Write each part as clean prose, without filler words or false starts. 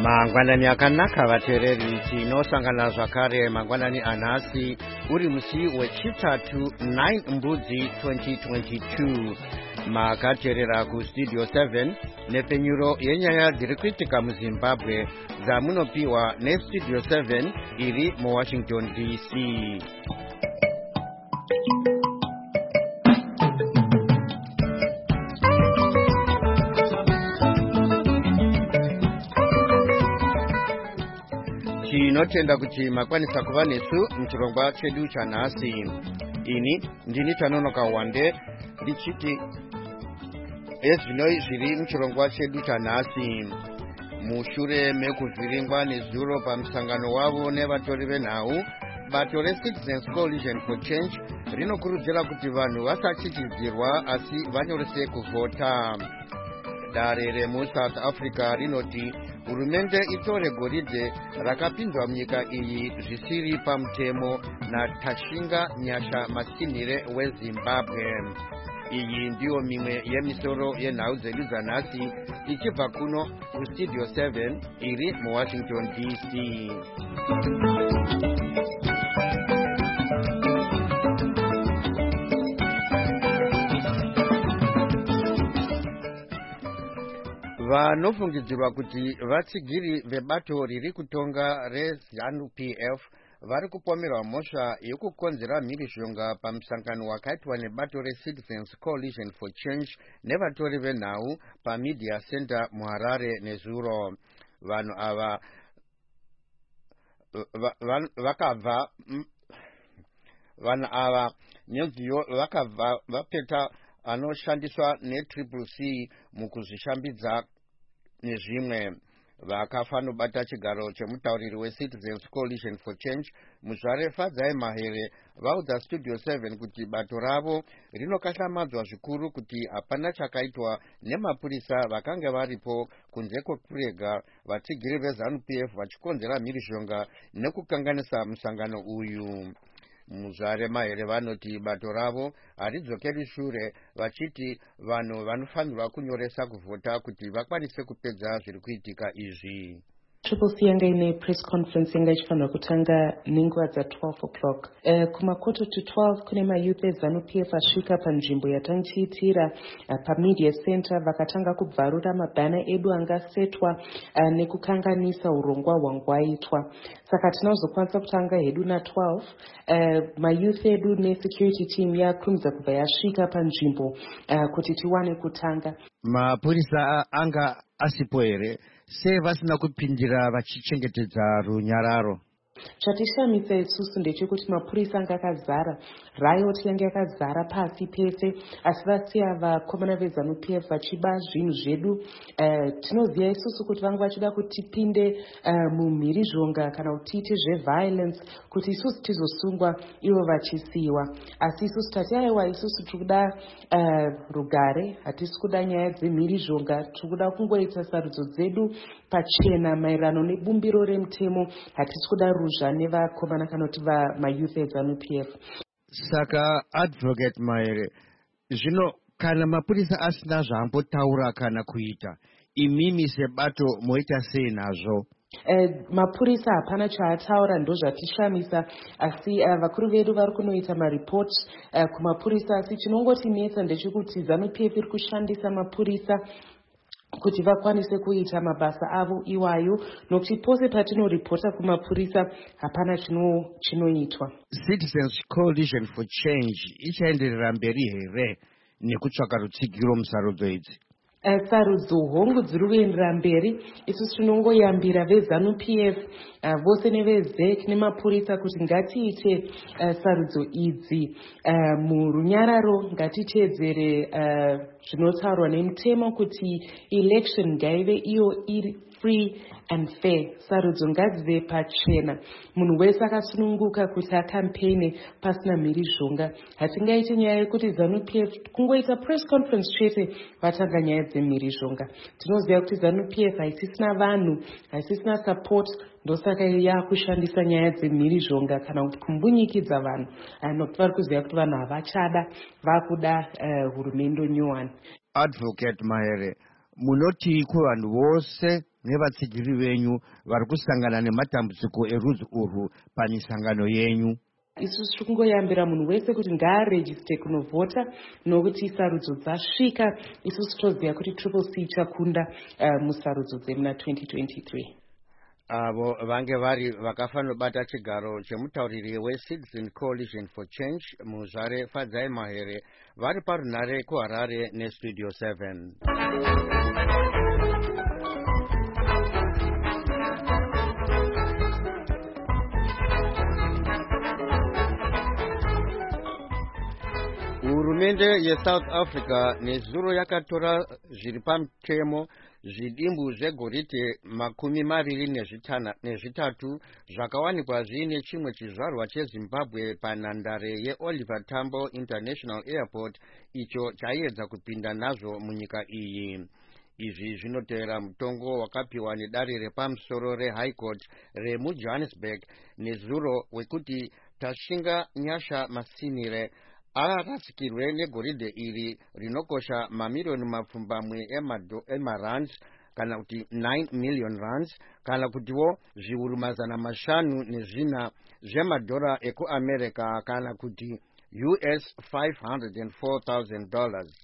Mangwanani akanaka vateereri, tinosangana zvakare mangwanani anhasi uri musi wechitatu 9 mbudzi 2022. Makateerera kustudio 7 nepfenyuro yenyaya dziri kuitika muZimbabwe dzamunopiwa nestudio 7 iri muWashington DC. Tinotenda kuti makwanisa kuva nesu muchirongwa chedu chanhasi. Ini ndini Tanonoka Wande ndichiti ezvinoi zviri muchirongwa chedu chanhasi. Mushure mekuvhiringwa nezuro pamusangano wavo nevatori venhau, bato reCitizens Coalition for Change rinokurudzira kuti vanhu vasachichidzirwa asi vanyorese kuvhota. Dare remuSouth Africa rinoti hurumende itore goridhe rakapinzwa munyika iyi zvisiri pamutemo naTashinga Nyasha Mashinire weZimbabwe. Iyi ndiyo mimwe yemisoro yenhau dzedu dzanhasi ichibva kuno kustudio 7 iri muWashington DC. Vanofungidzirwa kuti vatsigiri vebato riri kutonga reZANU-PF vari kupomerwa mhosva yekukonzera mhirizhonga pamusangano wakaitwa nebato reCitizens Coalition for Change nevatori venhau paMedia Center muHarare nezuro. Vanhu ava nyenziyo vakabva vapeta anoshandiswa neCCC mukuzvishambidza nezvimwe. Vakafanobata chigaro chemutauriri weCitizens Coalition for Change Muzvare Fadzai Mahere vaudza studio 7 kuti bato ravo rinokahlamadzwa zvikuru kuti hapana chakaitwa nemapurisa vakanga varipo kunze kwekurega vatsigiri veZANU-PF vachikonzera mhirizhonga nekukanganisa musangano uyu. Muzvare Mahere vanoti bato ravo haridzokeri shure vachiti vanhu vanofanirwa kunyoresa kuvhota kuti vakwanise kupedza zviri kuitika izvi. CCC yanga ine press conference yanga ichifanirwa kutanga nenguva dza12 o'clock. Kumakoto to 12 kune mayouth eZANU-PF asvika panzvimbo yatanchiitira paMedia Center vakatanga kubvarura mabhana edu angasetwa nekukanganisa urongwa hwangu aitwa. Saka tinozokwanisa kutanga hedu na12. Mayouth edu nesecurity team yakurumidza kubva yasvika panzvimbo kuti tiwane kutanga. Mapurisa anga asipo here? Se vasina kupindira vachichengetedza runyararo? Chatishamisa isusu ndechekuti mapurisa anga akazara, riot yanga yakazara pasi pese, asi vasiya vakomana veZANU-PF vachiba zvinhu zvedu. Tinoziva isusu kuti vanga vachida kuti tipinde mumhirizhonga kana kuti tiite zveviolence kuti isusu tizosungwa ivo vachisiyiwa. Asi isusu tati aiwa, isusu tikuda rugare, hatisi kuda nyaya dzemhirizhonga, tikuda kungoita sarudzo dzedu pachena maererano nebumbiro remutemo, hatisi kuda ruzha nevakomana kana kuti mayouth eZANU-PF. Saka Advocate Mahere, zvino kana mapurisa asina zvaambotaura kana kuita, imimi sebato moita sei nazvo? Mapurisa hapana chaataura, ndozvatishamisa, asi vakuru vedu vari kunoita maripoti kumapurisa, asi chinongotinetsa ndechekuti ZANU-PF iri kushandisa mapurisa kuti vakwanise kuita mabasa avo iwayo, nokuti pose patinoripota kumapurisa hapana chinoitwa. Citizens Coalition for Change ichaenderera mberi here nekutsvaka rutsigiro musarudzo idzi? Sarudzo hongu dziri kuendera mberi. Isusu tinongoyambira veZANU-PF vose neveZEC nemapurisa kuti ngatiite sarudzo idzi murunyararo, ngatiteedzere zvinotaurwa nemutemo kuti election ngaive iyo iri free and fair. Sarudzo ngadzive pachena, munhu wese akasununguka kuti akampene pasina mhirizhonga. Hatingaite nyaya yekuti ZANU-PF kungoita press conference chete vatanga nyaya dzemhirizhonga. Tinoziva kuti ZANU-PF haisisina vanhu, haisisina support, ndosaka yakushandisa nyaya dzemhirizhonga kana kuti kumbunyikidza vanhu, nokuti vari kuziva kuti vanhu havachada, vakuda hurumende nyowani. Advocate Mahere, munoti kuvanhu vose nevatsigiri venyu vari kusangana nematambudziko erudzi urwu pamisangano yenyu? isusu tiri kungoyambira munhu wese kuti ngaarejiste kunovhota, nokuti sarudzo dzasvika. isusu toziva kuti Triple C ichakunda musarudzo dzemuna 2023. avo vange vari vakafanobata chigaro chemutauriri weCitizen Coalition for Change muzvare Fadzai Mahere vari parunhare kuHarare neStudio 7. Hurumende yeSouth Africa nezuro yakatora zviri pamutemo zvidimbu zvegoridhe 23 zvakawanikwa zviine chimwe chizvarwa cheZimbabwe panhandare yeOliver Tambo International Airport icho chaiedza kupinda nazvo munyika iyi. Izvi zvinotevera mutongo wakapiwa nedare repamusoro reHigh Court remuJohannesburg nezuro wekuti Tashinga Nyasha Masinire arasikirwe negoridhe iri rinokosha mamiliyoni mapfumbamwe emarands kana kuti 9 million rands kana kutiwo zviuru 504 zvemadhora ekuAmerica kana kuti US $504,000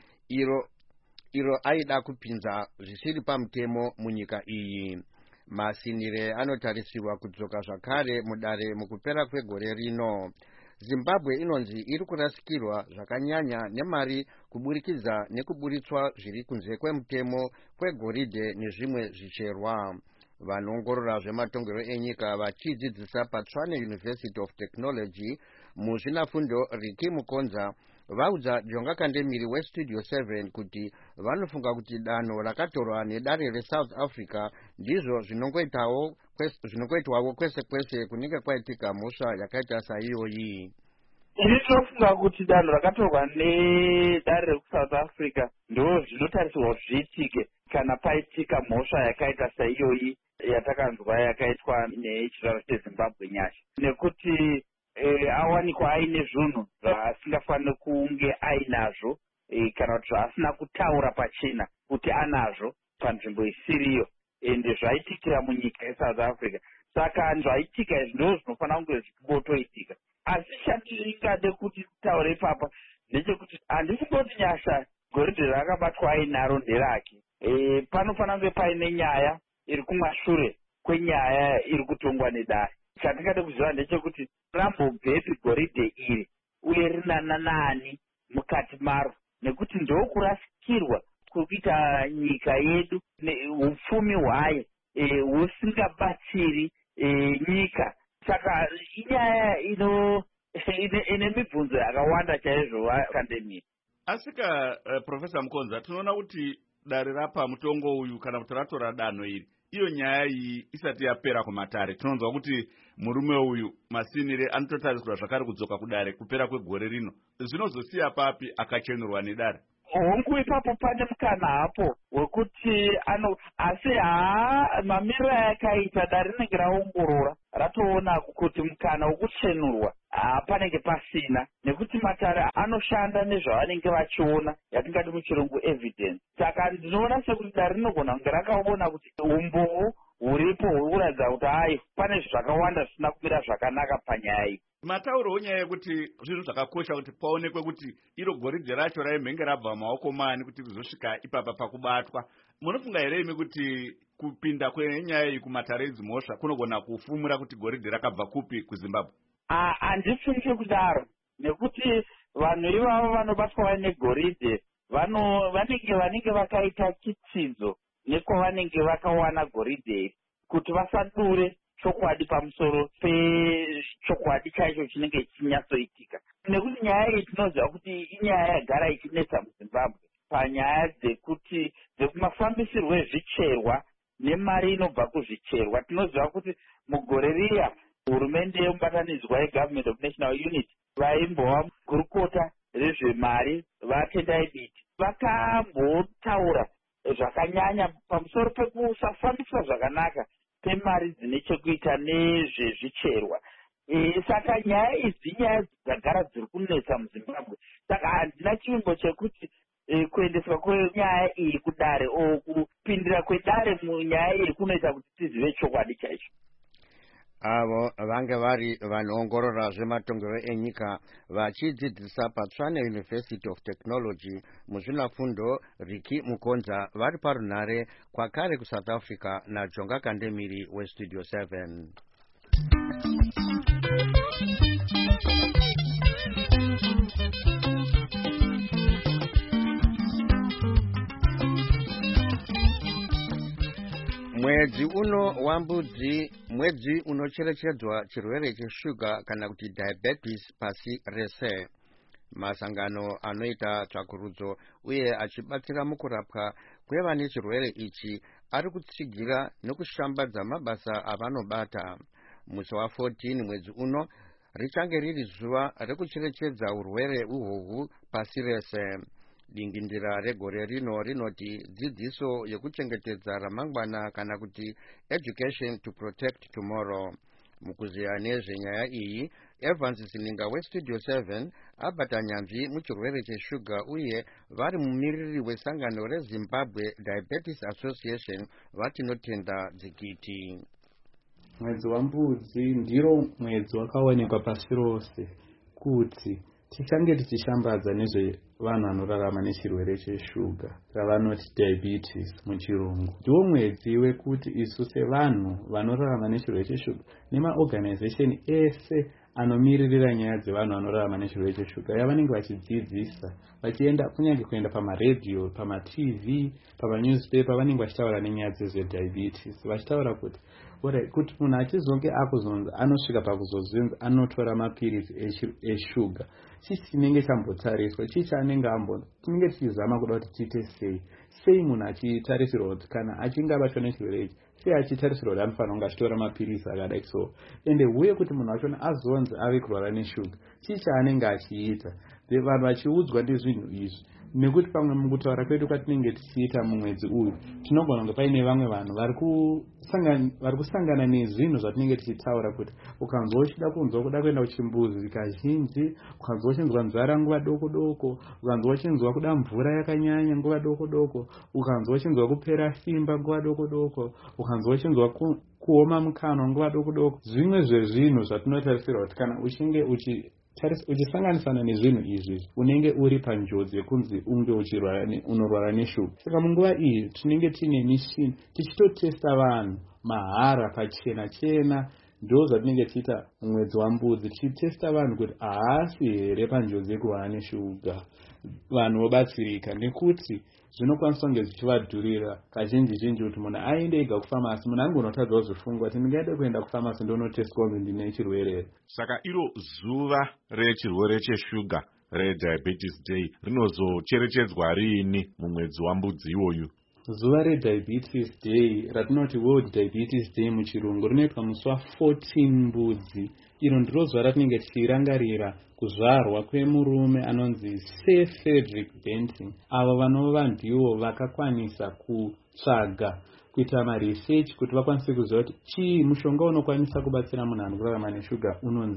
iro aida kupinza zvisiri pamutemo munyika iyi. Masinire anotarisirwa kudzoka zvakare mudare mukupera kwegore rino. Zimbabwe inonzi iri kurasikirwa zvakanyanya nemari kuburikidza nekuburitswa zviri kunze kwemutemo kwegoridhe nezvimwe zvicherwa. Vanongorora zvematongero enyika vachidzidzisa paTshwane University of Technology muzvinafundo Riki Mukonza vaudza Jonga Kandemiri weStudio 7 kuti vanofunga kuti danho rakatorwa nedare reSouth Africa ndizvo zvinongoitwawo kwese kwese kunenge kwaitika mhosva yakaita saiyoyi. Ndinofunga kuti danho rakatorwa nedare rekuSouth Africa ndo zvinotarisirwa zviitike kana paitika mhosva yakaita saiyoyi yatakanzwa yakaitwa nechiraro cheZimbabwe Nyasha, nekuti awanikwa aine zvinhu zvaasingafaniri kunge ainazvo kana kuti zvaasina kutaura pachena kuti anazvo panzvimbo isiriyo, ende zvaitikira munyika yeSouth Africa. Saka zvaitika izvi ndo zvinofanira kunge zvichibotoitika. Asi chandingade kuti taure ipapa ndechekuti handisingoti Nyasha goridhe rakabatwa ainaro nderake. Panofanira kunge paine nyaya iri kumashure kwenyaya iri kutongwa nedare. Chatingade kuziva ndechekuti rambobvepi goridhe iri uye rinanani mukati maro, nekuti ndokurasikirwa kuita nyika yedu upfumi hwayo husingabatsiri nyika. Saka inyaya ine mibvunzo yakawanda chaizvo Kandemiri. Asika Profesa Mukonza, tinoona kuti dare rapa mutongo uyu kana kuti ratora danho iri, iyo nyaya iyi isati yapera kumatare. Tinonzwa kuti murume uyu Masinire anototarisirwa zvakare kudzoka kudare kupera kwegore rino. Zvinozosiya papi akachenerwa nedare? Hongu ipapo pane mukana hapo wekuti asi mamiriro yakaita dare rinenge raongorora ratoona kuti mukana wekuchenurwa panenge pasina, nekuti matare anoshanda nezvavanenge vachiona yatingati muchirungu evidence. Saka ndinoona sekuti dare rinogona kunge rakaona kuti umboo huripo huri kuratidza kuti hai pane zvakawanda zvisina kumira zvakanaka panyaya iyi. Matauro nyaya yekuti zvinhu zvakakosha kuti paonekwe kuti iro goridhe racho raimhenge rabva maoko mani kuti rizosvika ipapa pakubatwa. Munofunga here imi kuti kupinda kwenyaya iyi kumatare edzimhosva kunogona kufumura kuti goridhe rakabva kupi kuZimbabwe? Handifungi kudaro, nekuti vanhu ivavo vanobatwa vaine goridhe vanenge vakaita chitsidzo nekwavanenge vakawana goridhe iri kuti vasadure chokwadi pamusoro pechokwadi chaicho chinenge chinyatsoitika, nekuti nyaya iyi tinoziva kuti inyaya yagara ichinetsa muZimbabwe panyaya dzekumafambisirwo ezvicherwa nemari inobva kuzvicherwa. Tinoziva kuti mugore riya hurumende yemubatanidzwa yeGovernment of National Unity vaimbova gurukota rezvemari vaTendai Biti vakambotaura zvakanyanya pamusoro pekusafambiswa zvakanaka kwemari dzine chekuita nezvezvicherwa. Saka nyaya idzi nyaya dzagara dziri kunetsa muZimbabwe. Saka handina chivimbo chekuti kuendeswa kwenyaya iyi kudare kupindira kwedare munyaya iyi kunoita kuti tizive chokwadi chaicho. avo vange vari vanoongorora zvematongero enyika vachidzidzisa paTshwane University of Technology muzvinafundo Riki Mukonza vari parunhare kwakare kuSouth Africa naJonga Kandemiri weStudio 7. Mwedzi uno wambudzi mwedzi unocherechedzwa chirwere cheshuga kana kuti diabetes pasi rese. Masangano anoita tsvakurudzo uye achibatsira mukurapwa kwevane chirwere ichi ari kutsigira nekushambadza mabasa avanobata. Musi wa14 mwedzi uno richange riri zuva rekucherechedza urwere uhwohwu pasi rese. Dingindira regore rino rinoti dzidziso yekuchengetedza ramangwana kana kuti education to protect tomorrow. Mukuziya nezvenyaya iyi, Evans Sininga weStudio 7 abata nyanzvi muchirwere cheshuga uye vari mumiriri wesangano reZimbabwe Diabetes Association vatinotenda dzikiti. Mwedzi wambudzi ndiro mwedzi wakaonekwa pasi rose kuti tichange tichishambadza nezvevanhu vanorarama nechirwere cheshuga ravanoti diabetes muchirungu. Ndiwo mwedzi wekuti isu sevanhu vanorarama nechirwere cheshuga nemaorganization ese anomiririra nyaya dzevanhu vanorarama nechirwere cheshuga yavanenge vachidzidzisa vachienda kunyange kuenda pamaredhiyo, pamatv, pamanewspaper vanenge vachitaura nenyaya dzezvediabetes vachitaura kuti kuti munhu achizonge akuzonzi anosvika pakuzozvinzi anotora mapirizi eshuga chinenge chambotariswa chichanenge tinenge tichizama kuda kuti tiite sei munhu achitarisirwa kuti kana achinge abatwa nechirwere ichi sei achitarisirwa kuti anofanira kunge achitora mapirizi akadai so ende uye kuti munhu wachona azonzi ave kurwara neshuga chichanenge achiita vanhu vachiudzwa ndezvinhu izvi nekuti pamwe mukutaura kwedu kwatinenge tichiita mumwedzi uyu tinogona kunge paine vamwe vanhu vari kusangana nezvinhu zvatinenge tichitaura kuti ukanzwa uchida kunzwa kuda kuenda kuchimbuzi kazhinji, ukanzwa uchinzwa nzara nguva doko doko, ukanzwa uchinzwa kuda mvura yakanyanya nguva doko doko, ukanzwa uchinzwa kupera simba nguva doko doko, ukanzwa uchinzwa kuoma mukanwa nguva doko doko. Zvimwe zvezvinhu zvatinotarisirwa kuti kana uchinge uchisanganisana nezvinhu izvi unenge uri panjodzi yekunzi unge unorwara neshuga. Saka munguva iyi tinenge tine mishini tichitotesta vanhu mahara pachena chena. Ndo zvatinenge tiita mwedzi wambudzi tichitesta vanhu kuti haasi here panjodzi yekurwara neshuga. Vanhu vobatsirika nekuti zvinokwanisa kunge zvichivadhurira kazhinji kuti munhu aende ega kufamasi. Munhu angonotadza kuzvifungwa kuti ndingaida kuenda kufamasi ndonotestwa kuti ndine chirwere. Saka iro zuva rechirwere cheshuga rediabetes day rinozocherechedzwa riini mumwedzi wambudzi iwoyu? Zuva rediabetes day ratinoti World Diabetes Day muchirungu rinoitwa musi wa14 mbudzi. Iro ndiro zuva ratinenge tichirangarira kuzvarwa kwemurume anonzi Sir Frederick Banting. Ava vanova ndivo vakakwanisa kutsvaga kuita maresearch kuti vakwanise kuziva kuti chii mushonga unokwanisa kubatsira munhu anorarama neshuga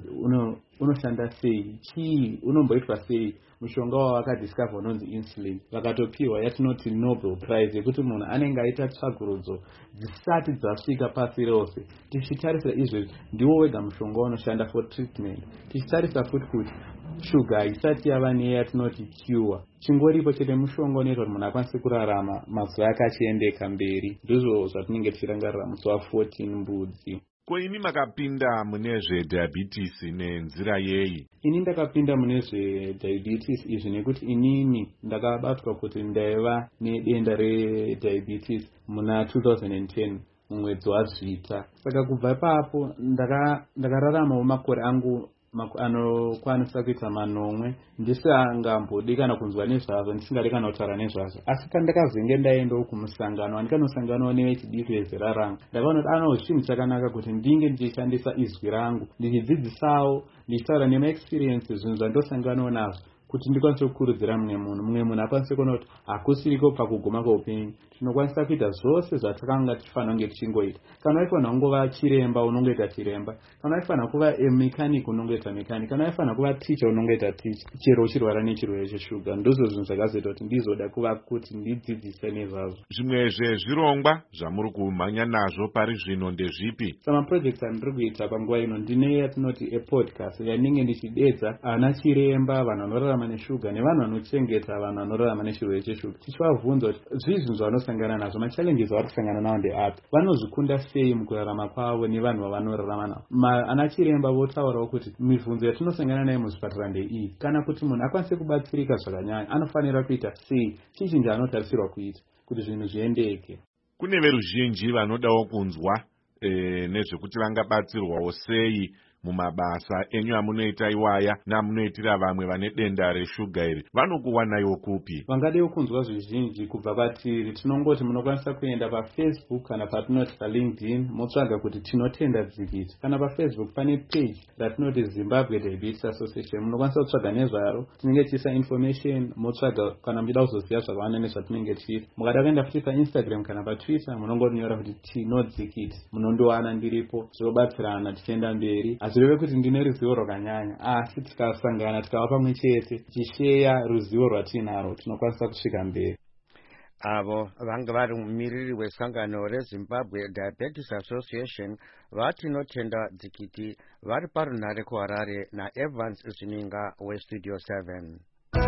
unoshanda sei, chii unomboitwa sei. Mushonga wavakadiscover unonzi insulin vakatopiwa yatinoti Nobel Prize yekuti munhu anenge aita tsvagurudzo dzisati dzasvika pasi rose. Tichitarisira izvezvi ndiwo wega mushonga unoshanda for treatment. Tichitarisa futi kuti shuga isati yava neyatinoti cure, chingoripo chete mushonga unoita kuti munhu akwanise kurarama mazuva ake achiendeka mberi. Ndizvo zvatinenge tichirangarira musi wa14 mbudzi. Ko ini makapinda mune zvediabetes nenzira yei? Ini ndakapinda mune zvediabetes izvi nekuti inini ndakabatwa kuti ndaiva nedenda rediabetes muna 2010 mumwedzi waZvita. Saka kubva ipapo ndakararamawo makore angu anokwanisa kuita manomwe ndisingambodi kana kunzwa nezvazvo, ndisingadi kana kutaura nezvazvo. Asi pandakazenge ndaendawo kumusangano andikanosanganawo nevechidiki vezera rangu, ndakaona kuti ano chinhu chakanaka kuti ndinge ndichishandisa izwi rangu ndichidzidzisawo, ndichitaura nemaexperience zvinhu zvandosanganawo nazvo kuti ndikwanise kukurudzira mumwe munhu akwanise kuona kuti hakusiriko pakuguma kweupenyu. Tinokwanisa kuita zvose zvatakanga tichifanira kunge tichingoita. Kana waifanira kungova chiremba unongoita chiremba, kana waifanira kuva mechanic unongoita mechanic, kana waifanira kuva teacher unongoita teacher, chero uchirwara nechirwere cheshuga. Ndizvo zvinhu zvakazoita kuti ndizoda kuva kuti ndidzidzise nezvazvo. Zvimwe zvezvirongwa zvamuri kumhanya nazvo pari zvino ndezvipi? Samapurojekti andiri kuita panguva ino ndine yatinoti epodcast yanenge ndichidedza ana chiremba, vanhu vanorarama neshuga nevanhu vanochengeta vanhu vanorarama nechirwere cheshuga, tichivabvunza kuti zvinhu zvavanosangana nazvo, machallenges avari kusangana nawo ndeapi, vanozvikunda sei mukurarama kwavo nevanhu vavanorarama navo. Ana chiremba votaurawo kuti mibvunzo yatinosangana nayo muzvipatara ndeiyi, kana kuti munhu akwanise kubatsirika zvakanyanya anofanira kuita sei, chii chaanotarisirwa kuita kuti zvinhu zviendeke. Kune veruzhinji vanodawo kunzwa nezvekuti vangabatsirwawo sei mumabasa enyu amunoita iwaya namunoitira vamwe vane denda reshuga iri. Vanokuwanaiwo kupi? Vangadewo kunzwa zvizhinji kubva kwatiri. Tinongoti munokwanisa kuenda paFacebook kana patinoti paLinkedIn motsvaga kuti tinotenda dzikiti. Kana paFacebook pane page ratinoti Zimbabwe Diabetes Association, munokwanisa kutsvaga nezvaro. Tinenge tiisa information motsvaga kana muchida kuzoziva zvakawanda nezvatinenge tichiita. Mukada kuenda futi paInstagram kana paTwitter munongonyora kuti tinodzikiti, munondowana ndiripo, tinobatsirana tichienda mberi. Azvireve kuti ndine ruzivo rwakanyanya, asi tikasangana tikava pamwe chete tichisheya ruzivo rwatinaro tinokwanisa kusvika mberi. Avo vanga vari mumiriri wesangano reZimbabwe Diabetes Association vatinotenda dzikiti vari parunhare kuHarare naEvans Zininga weStudio 7.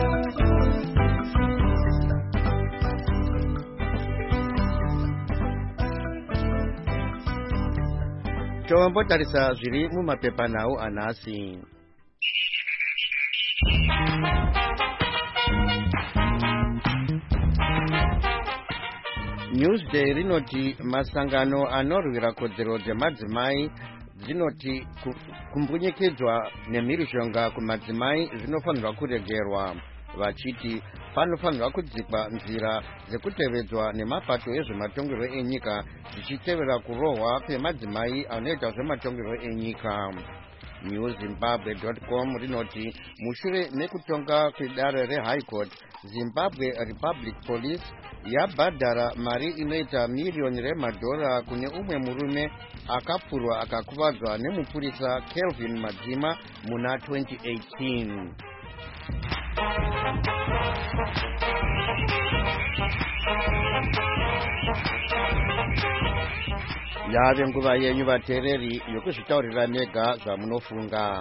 Tombotarisa zviri mumapepanhau anhasi. Newsday rinoti masangano anorwira kodzero dzemadzimai dzinoti kumbunyikidzwa nemhirizhonga kumadzimai zvinofanirwa kuregerwa, vachiti panofanirwa kudzikwa nzira dzekutevedzwa nemapato ezvematongerwo enyika zvichitevera kurohwa kwemadzimai anoita zvematongerwo enyika. newzimbabwe.com rinoti mushure mekutonga kwedare reHigh Court, Zimbabwe Republic Police yabhadhara mari inoita miriyoni remadhora kune umwe murume akapfurwa akakuvadzwa nemupurisa Kelvin Madzima muna 2018. Yave nguva yenyu vateereri yokuzvitaurira nega zvamunofunga.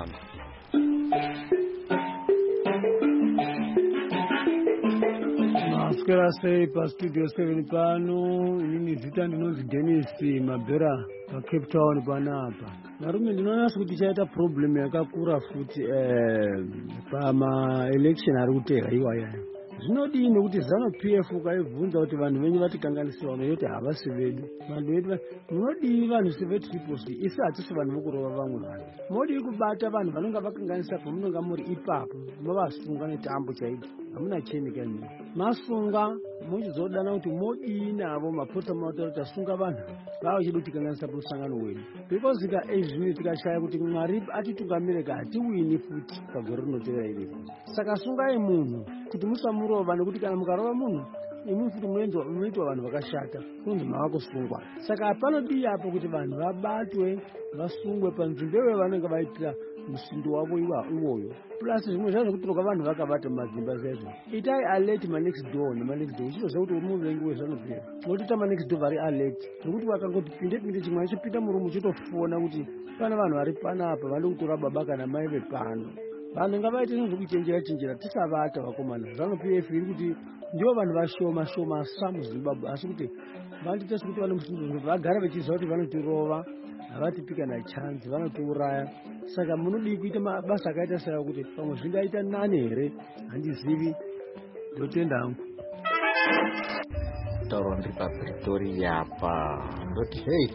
Maswera sei paStudio 7 pano, inini zita ndinonzi Dennis Mabhera paCape Town panapa. Narume ndinonasa kuti chaita problem yakakura futi pama-election ari kutera iwaya. Zvinodii nekuti ZANU-PF ukaibvunza kuti vanhu venyu vatikanganisira vanoti havasi vedu. Vanhu vedu munodii vanhu seveTriple C? Isi hatisi vanhu vokurova vamwe vanhu. Modii kubata vanhu vanonga vakanganisa pamunonga muri ipapo, mavasunga netambo chaidzo. Hamuna cheni kanyi. Masunga muchizodana kuti modii navo mapota mataura kuti asunga vanhu vava chido tikanganisa pamusangano wedu. Because izvini tikashaya kuti Mwari atitungamire hatiwini futi pagore rinotevera iri. Saka sungai munhu kuti musamurova, nekuti kana mukarova munhu imwe futi munoitwa vanhu vakashata kunzi mava kusungwa. Saka panodii apo kuti vanhu vabatwe vasungwe panzvimbo iyoyo vanenge vaitira musindo wavo iwoyo. Plus zvimwe zvacho kutoroka vanhu vakabata mumadzimba zaizvo. Itai alert manext door nemanext door. Uchitoziva kuti uri muvengi wezvanobvira. Unotoita manext door vari alert. Nekuti wakangoti pinde chimwe achipinda murumu uchitofona kuti pana vanhu vari panapa vanoda kutora baba kana mai vepano. Vanhu ngavaite zvinhu zvekuchenjera tisavata vakomana. ZANU-PF iri kuti ndivo vanhu vashoma sa muZimbabwe, asi kuti vandiita sekuti vane musindo vagara vachiziva kuti vanotirova, havatipika nachanzi, vanotiuraya. Saka munodii kuita mabasa akaita saka kuti pamwe zvingaita nani here, handizivi. Ndotenda hangu. Tauro ndiri paPretoria apa ndoti hei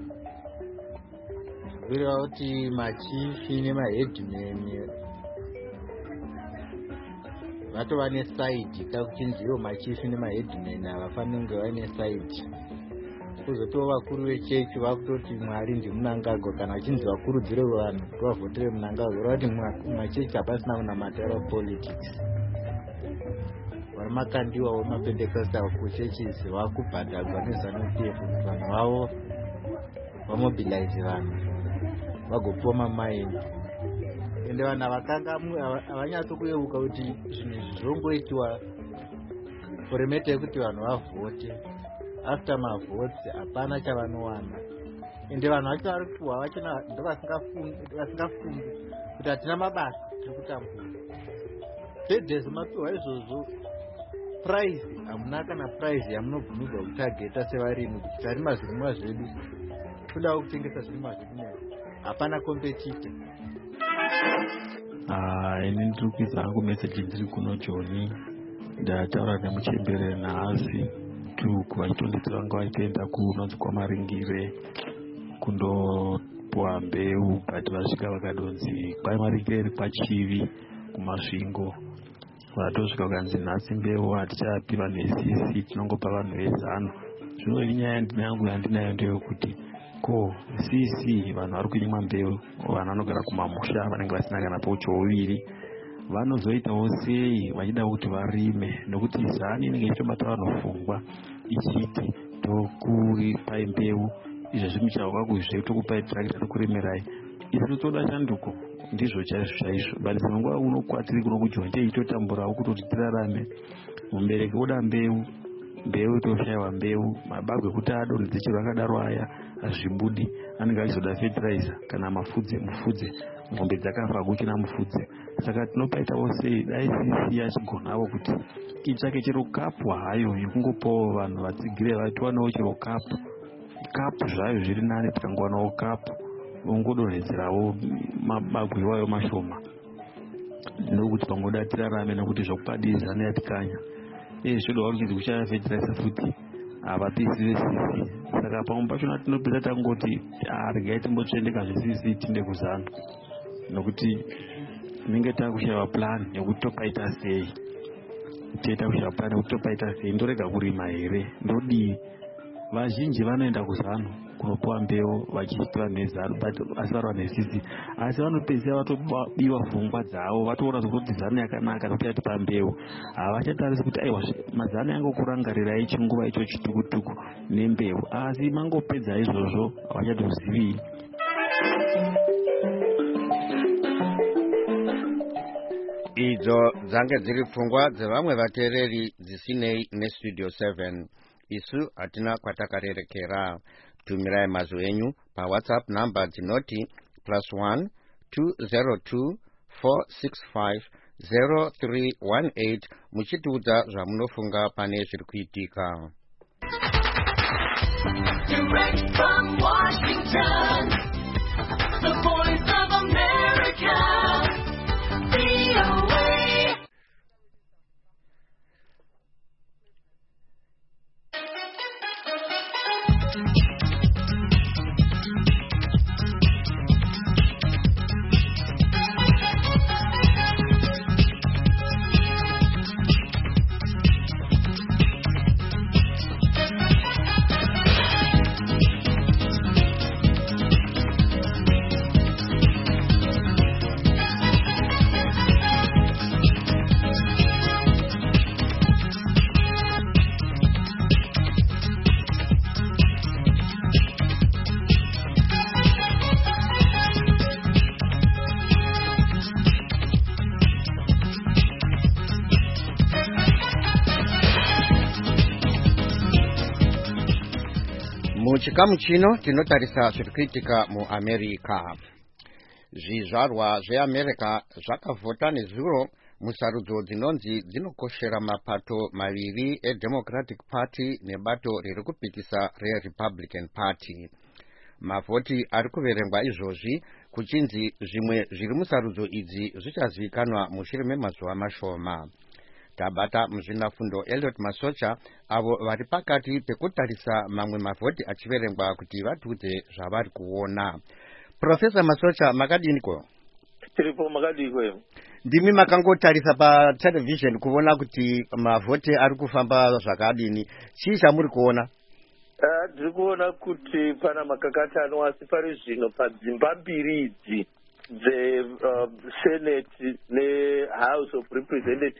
zviriva kuti machifi nemahedhimeni vatova nesaidhi kakuchinziwo machifi nemahedhimeni havafaniri kunge vaine saidhi. Kuzotova vakuru vechechi vakutoti Mwari ndimunangagwa, kana vachinzi vakurudzire vanhu kuti vavhotere munangagwa, rava kuti machechi hapasina kunamatira politics. vari makandiwa wemapendekostal kuchurches vakubhadharwa neZANU-PF kuti vanhu vavo vamobilize vanhu vagopiwa mamaindi, ende vanhu vakanga havanyatsokuyeuka kuti zvinhu izvi zvirongoitiwa foremete yekuti vanhu vavhote. After mavhotes hapana chavanowana, ende vanhu vacho vari kuwa vachona ndo vasingafungi kuti hatina mabasa tiri kutambura. Bedhezi mapiwa izvozvo, prize hamuna kana prize yamunobvumirwa kutageta sevarimi kuti tarima zvirimwa zvedu, todawo kutengesa zvirimwa zvedu nayo, hapana kompetita. Ini ndiri kuisa hangu meseji ndiri kuno Joni, ndataura nemuchembere nhasi tuku vachitondedzera vanga vaitoenda kunonzi kwaMaringire kundopuwa mbeu, but vasvika vakadonzi kwaMaringire iri kwaChivi kumasvingo. Vatosvika kukanzi nhasi mbeu hatichapi vanhu vesisi, tinongopa vanhu vezano. Zvino inyaya yandinayo ndeyekuti ko sisi vanhu vari kunyimwa mbeu, vanhu vanogara kumamusha vanenge vasina kana poucho vanozoitawo sei vachida kuti varime, nokuti ZANU inenge ichitobata vanhu pfungwa ichiti tokupai mbeu, izvezvi muchauka kuzve tokupai tirakita tokuremerai. Isi toda shanduko, ndizvo chaizvo. But zvinonguva uno kwatiri kuno kuJoni teitotamburawo kutoti tirarame. Mubereki oda mbeu toshayiwa mbeu, mabagwe kuti adonhedze chero akadaro aya hazvibudi, anenge achizoda fertilizer kana mufudze, mombe dzakafa kuchina mufudze. Saka tinopaitawo sei dai sisi yachigonawo kuti itsvake chero kapu hayo yekungopawo vanhu vatsigire vatiwanewo chero kapu zvayo zviri nani, tikangowanawo kapu ungodonhedzerawo mabagwe iwayo mashoma, nokuti pangoda tirarame, nokuti zvokupadi ZANU yatikanya. Zvodawo kuti kuchaya fertilizer futi havapisi vesisi. Saka pamwe pachona tinopedza tangoti regai timbotsvendeka zvisisi tinde kuZANU, nokuti tinenge takushayiwa plan yekuti topaita sei. Ndorega kurima here, ndodii. Vazhinji vanoenda kuZANU kunopuwa mbeu vachiti vanhu veZANU, but asi vari vanhu vesisi. Asi vanopedzisira vatobiwa pfungwa dzavo, vatoona kuti ZANU yakanaka nokuti yatipa mbeu. Havachatarisi kuti aiwa maZANU yangokurangarirai chinguva icho chitukutuku nembeu, asi mangopedza izvozvo havachatozivi. Idzo dzange dziri pfungwa dzevamwe vateereri dzisinei neStudio 7. Isu hatina kwatakarerekera. Tumirai mazwi enyu paWhatsApp namba dzinoti +1 202 465 0318 muchitiudza zvamunofunga pane zviri kuitika. Direct from Washington, the voice of America, VOA. Muchikamu chino tinotarisa zviri kuitika muAmerica. Zvizvarwa zveAmerica zvakavhota nezuro musarudzo dzinonzi dzinokoshera mapato maviri eDemocratic Party nebato riri kupikisa reRepublican Party. Mavhoti ari kuverengwa izvozvi kuchinzi zvimwe zviri musarudzo idzi zvichazivikanwa mushure memazuva mashoma. Tabata muzvinafundo Elliot Masocha avo vari pakati pekutarisa mamwe mavhoti achiverengwa kuti vatiudze zvavari kuona. Profesa Masocha, makadiniko? Tiripo, makadiko. Ndimi makangotarisa patelevision kuona kuti mavhoti ari kufamba zvakadini. Chii chamuri kuona? Ndiri kuona kuti pana makakatano asi pari zvino padzimba mbiri idzi dzeSenate neHouse of Representatives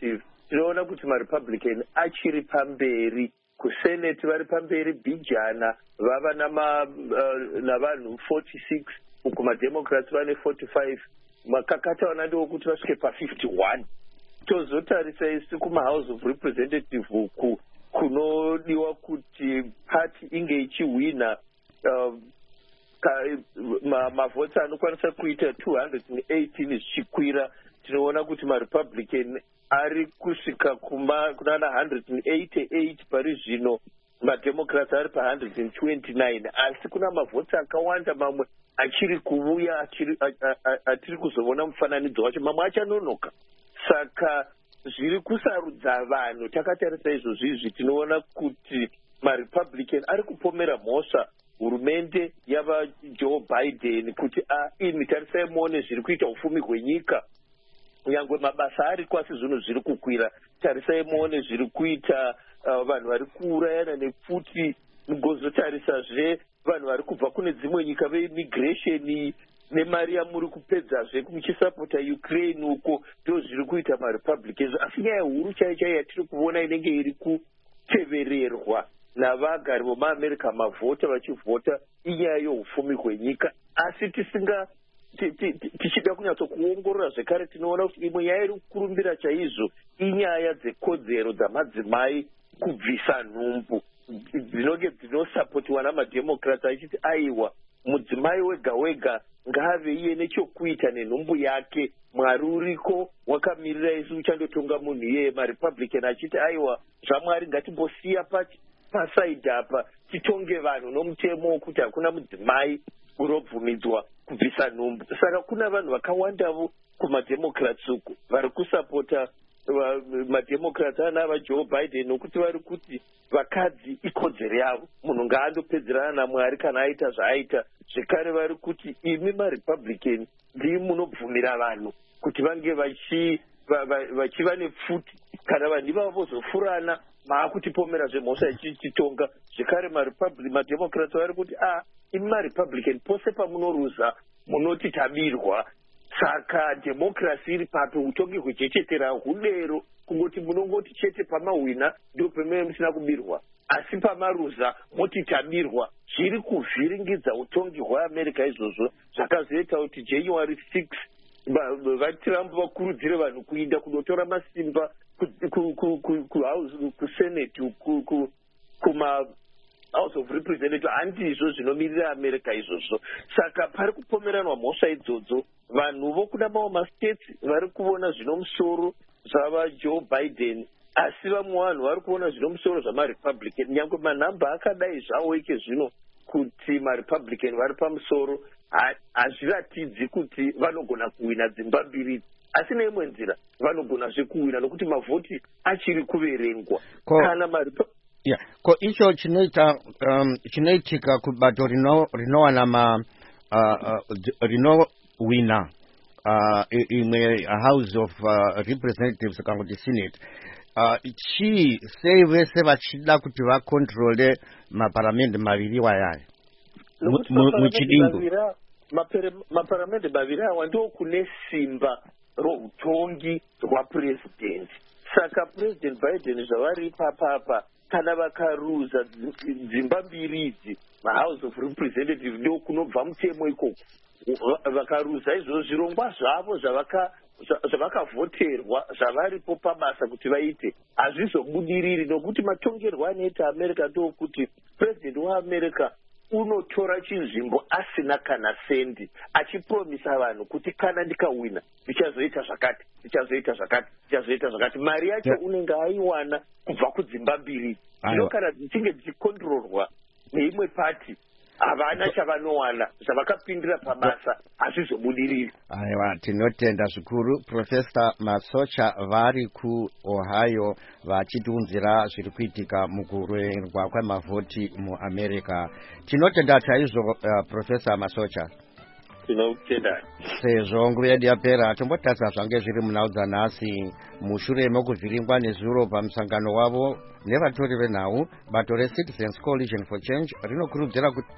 tinoona kuti marepublican achiri pamberi. Kusenate vari pamberi bijana vava navanhu 46, kumademocrats vane 45. Makakata wana ndewokuti vasvike pa51. Tozotarisa isi kumahouse of representative uku kunodiwa kuti party inge ichihwina mavhotsi anokwanisa kuita 218 zvichikwira. Tinoona kuti marepublican ari kusvika kunana 188 pari zvino, mademocrats ari pa129, asi kuna mavhotsi akawanda mamwe achiri kuuya atiri kuzoona mufananidzo wacho, mamwe achanonoka. Saka zviri kusarudza vanhu. Takatarisa izvozvizvi tinoona kuti marepublican ari kupomera mhosva hurumende yava Joe Biden kuti imi tarisai muone zviri kuita ufumi hwenyika, nyangwe mabasa ari kwasi zvino zviri kukwira. Tarisai muone zviri kuita vanhu vari kuurayana nepfuti. Mugozotarisazve vanhu vari kubva kune dzimwe nyika veimmigration nemari yamuri kupedzazve muchisapota Ukraine uko, ndo zviri kuita marepublicans. Asi nyaya huru chaiyo yatiri kuona inenge iri kutevererwa navagari vomaamerica mavhota vachivhota inyaya yeufumi hwenyika. Asi tichida kunyatsokuongorora zvekare tinoona kuti imwe nyaya iri kukurumbira chaizvo inyaya dzekodzero dzamadzimai kubvisa nhumbu dzinonge dzinosapotiwa namademocrats achiti aiwa, mudzimai wega wega ngave iye nechokuita nenhumbu yake. Mwari uriko wakamirira isu uchandotonga munhu iyeye. Marepublican achiti aiwa, zvamwari ngatimbosiya pasaidhi apa titonge vanhu nomutemo wokuti hakuna mudzimai unobvumidzwa kubvisa nhumbu. Saka kuna vanhu vakawandavo kumademocrats uku vari kusapota mademocrats anava Joe Biden nokuti vari kuti vakadzi ikodzero yavo, munhu ngaandopedzerana naMwari kana aita zvaaita. Zvekare vari kuti imi marepublican ndii munobvumira vanhu kuti vange vachiva nepfuti, kana vanhu ivavo vozofurana maakutipomera zvemhosva ichitonga. Zvekare mademocrats vari kuti imi marepublican pose pamunoruza munoti tabirwa. Saka democracy iri papo, utongi hwechechetera hudero, kungoti munongoti chete pamahwina ndo pemene musina kubirwa, asi pamaruza moti tabirwa. Zviri kuvhiringidza utongi hweAmerica izvozvo, zvakazoita kuti January 6 vaTrump vakurudzire vanhu kuinda kunotora masimba kusenate kuma House of Representatives. Handizvo zvinomirira America izvozvo. Saka pari kupomeranwa mhosva idzodzo. Vanhu vokuna mamwe mastates vari kuona zvinomusoro zvava Joe Biden, asi vamwe vanhu vari kuona zvinomusoro zvamarepublican. Nyangwe manhamba akadai zvawo ike zvino kuti marepublican vari pamusoro, hazviratidzi kuti vanogona kuwina dzimba mbiri, asi neimwe nzira vanogona zvekuwina nokuti mavhoti achiri kuverengwa. Kana ko icho chinoitika kubato rinowana rinowina imwe House of Representatives kana kuti Senate, chii sei vese vachida kuti vakontrole maparamende maviri wayaya muchidingo? Maparamende maviri awa ndo kune simba routongi hwapurezidendi. Saka President Biden zvavari ipapapa, kana vakaruza dzimba mbiri idzi, mahouse of representative ndo kunobva mutemo ikoko. Vakaruza izvo zvirongwa zvavo zvavakavhoterwa zvavaripo pabasa kuti vaite hazvizobudiriri, nokuti matongerwo anoita America ndokuti president weAmerica unotora chinzvimbo asina kana sendi, achipromisa vanhu kuti kana ndikawina ndichazoita zvakati, ndichazoita zvakati, ndichazoita zvakati. Mari yacho unenge aiwana kubva kudzimba mbiri. Zvino kana dzichinge dzichikontrolwa neimwe pati, havana chavanowana, zvavakapindira pabasa hazvizobudiriri. Aiwa, tinotenda zvikuru Professor Masocha vari kuOhio vachitiunzira zviri kuitika mukuverengwa kwemavhoti muAmerica. Tinotenda chaizvo Professor Masocha. Tinotenda. Sezvo nguva yedu yapera, tombotarisa zvange zviri munhau dzanhasi mushure mekuvhiringwa nezuro pamusangano wavo nevatori venhau. Bato reCitizens Coalition for Change rinokurudzira kuti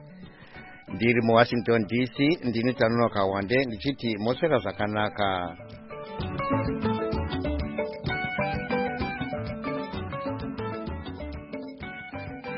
ndiri muWashington DC, ndini Tanuno Kawande ndichiti moswera zvakanaka.